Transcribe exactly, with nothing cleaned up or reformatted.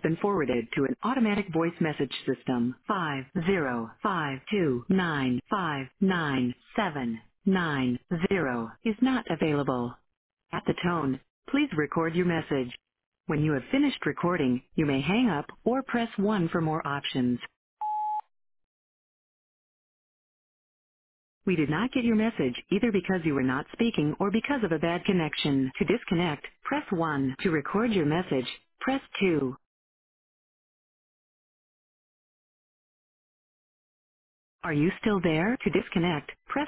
been forwarded to an automatic voice message system. Five zero five two nine five nine seven nine zero is not available. At the tone, please record your message. When you have finished recording, you may hang up or press one for more options. We did not get your message either because you were not speaking or because of a bad connection. To disconnect, press one. To record your message, press two. Are you still there? To disconnect, press